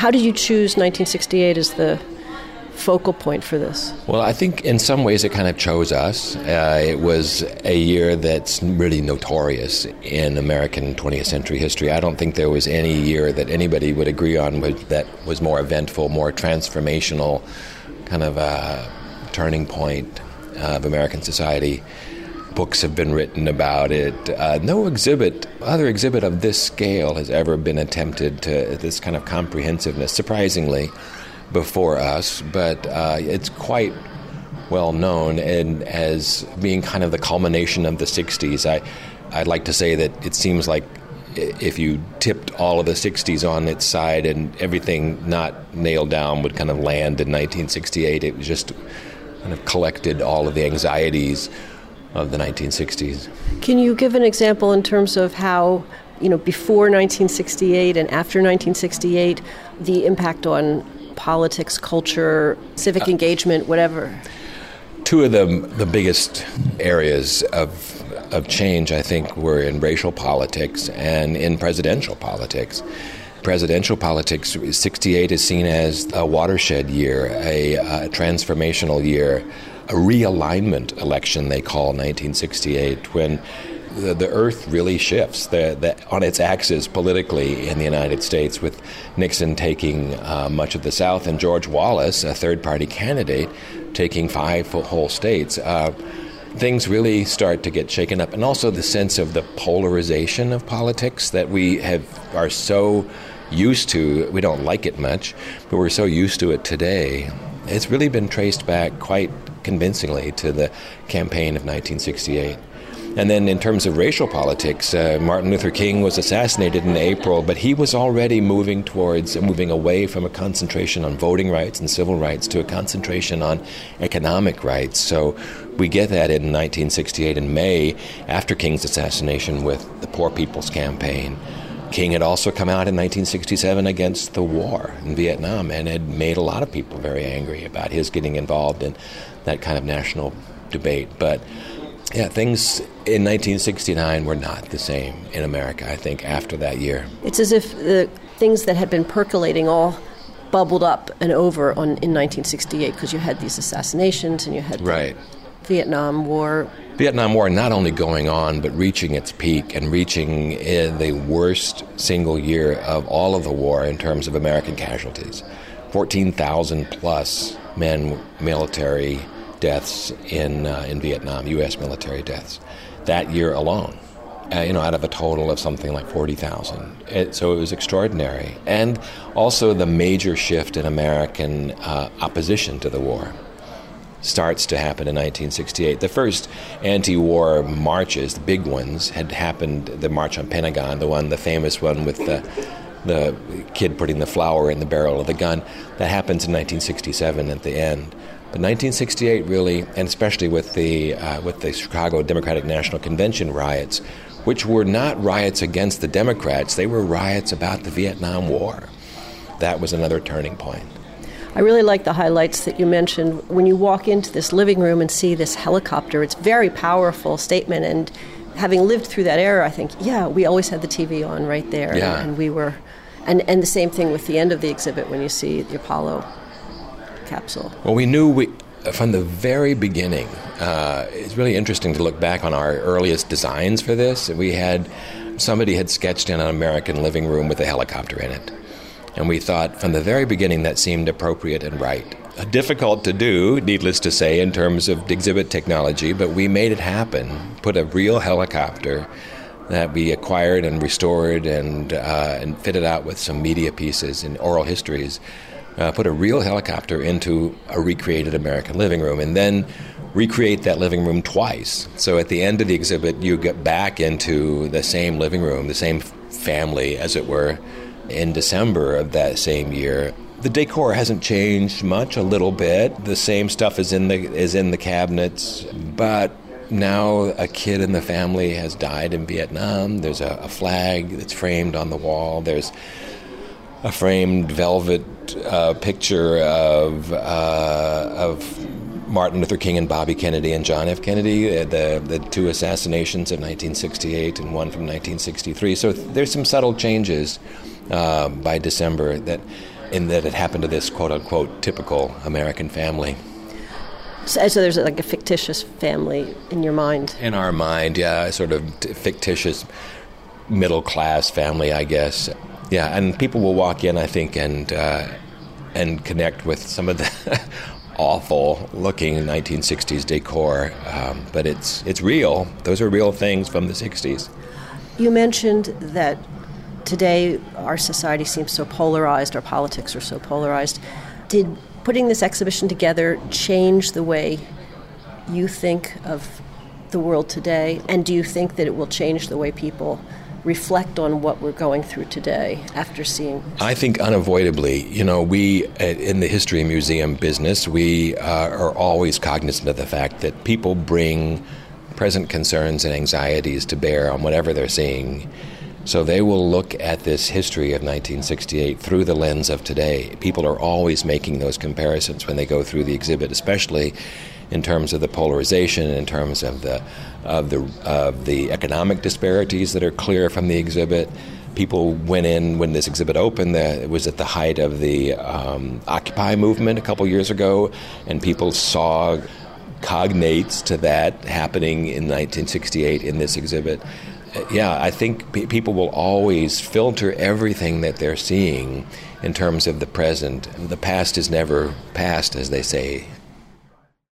How did you choose 1968 as the focal point for this? Well, I think in some ways it kind of chose us. It was a year that's really notorious in American 20th century history. I don't think there was any year that anybody would agree on that was more eventful, more transformational, kind of a turning point of American society. Books have been written about it. No other exhibit of this scale has ever been attempted to this kind of comprehensiveness, surprisingly, before us, but it's quite well known and as being kind of the culmination of the 60s. I'd like to say that it seems like if you tipped all of the 60s on its side and everything not nailed down would kind of land in 1968, it was just kind of collected all of the anxieties of the 1960s. Can you give an example in terms of how, before 1968 and after 1968, the impact on politics, culture, civic engagement, whatever? Two of the biggest areas of change, I think, were in racial politics and in presidential politics. Presidential politics, 68 is seen as a watershed year, a transformational year, a realignment election, they call 1968, when the earth really shifts on its axis politically in the United States, with Nixon taking much of the South and George Wallace, a third-party candidate, taking 5 whole states. Things really start to get shaken up, and also the sense of the polarization of politics that we are so used to. We don't like it much, but we're so used to it today. It's really been traced back quite convincingly to the campaign of 1968. And then in terms of racial politics, Martin Luther King was assassinated in April, but he was already moving away from a concentration on voting rights and civil rights to a concentration on economic rights. So we get that in 1968 in May, after King's assassination, with the Poor People's Campaign. King had also come out in 1967 against the war in Vietnam and had made a lot of people very angry about his getting involved in that kind of national debate. But yeah, things in 1969 were not the same in America, I think, after that year. It's as if the things that had been percolating all bubbled up and over in 1968, because you had these assassinations and you had the Vietnam War. Vietnam War not only going on, but reaching its peak and reaching the worst single year of all of the war in terms of American casualties. 14,000 plus military deaths in Vietnam, U.S. military deaths, that year alone, out of a total of something like 40,000. So it was extraordinary. And also the major shift in American opposition to the war starts to happen in 1968. The first anti-war marches, the big ones, had happened, the March on Pentagon, the famous one with the kid putting the flower in the barrel of the gun. That happens in 1967 at the end. But 1968 really, and especially with the Chicago Democratic National Convention riots, which were not riots against the Democrats, they were riots about the Vietnam War. That was another turning point. I really like the highlights that you mentioned. When you walk into this living room and see this helicopter, it's a very powerful statement. And having lived through that era, I think, we always had the TV on right there. Yeah. And we were, and the same thing with the end of the exhibit when you see the Apollo capsule. Well, we knew from the very beginning, it's really interesting to look back on our earliest designs for this. Somebody had sketched in an American living room with a helicopter in it. And we thought from the very beginning that seemed appropriate and right. Difficult to do, needless to say, in terms of exhibit technology, but we made it happen. Put a real helicopter that we acquired and restored and fitted out with some media pieces and oral histories. Put a real helicopter into a recreated American living room and then recreate that living room twice. So at the end of the exhibit, you get back into the same living room, the same family, as it were, in December of that same year. The decor hasn't changed much, a little bit. The same stuff is in the cabinets, but now a kid in the family has died in Vietnam. There's a flag that's framed on the wall. There's a framed velvet picture of Martin Luther King and Bobby Kennedy and John F. Kennedy, the two assassinations of 1968 and one from 1963. So there's some subtle changes by December that in that it happened to this quote-unquote typical American family. So there's like a fictitious family in your mind? In our mind, yeah, sort of fictitious middle-class family, I guess. Yeah, and people will walk in, I think, and connect with some of the awful-looking 1960s decor, but it's real. Those are real things from the 60s. You mentioned that today our society seems so polarized, our politics are so polarized. Did putting this exhibition together change the way you think of the world today? And do you think that it will change the way people reflect on what we're going through today after seeing? I think unavoidably. We, in the history museum business, we are always cognizant of the fact that people bring present concerns and anxieties to bear on whatever they're seeing. So they will look at this history of 1968 through the lens of today. People are always making those comparisons when they go through the exhibit, especially in terms of the polarization, in terms of the economic disparities that are clear from the exhibit. People went in when this exhibit opened. It was at the height of the Occupy movement a couple years ago, and people saw cognates to that happening in 1968 in this exhibit. Yeah, I think people will always filter everything that they're seeing in terms of the present. The past is never past, as they say.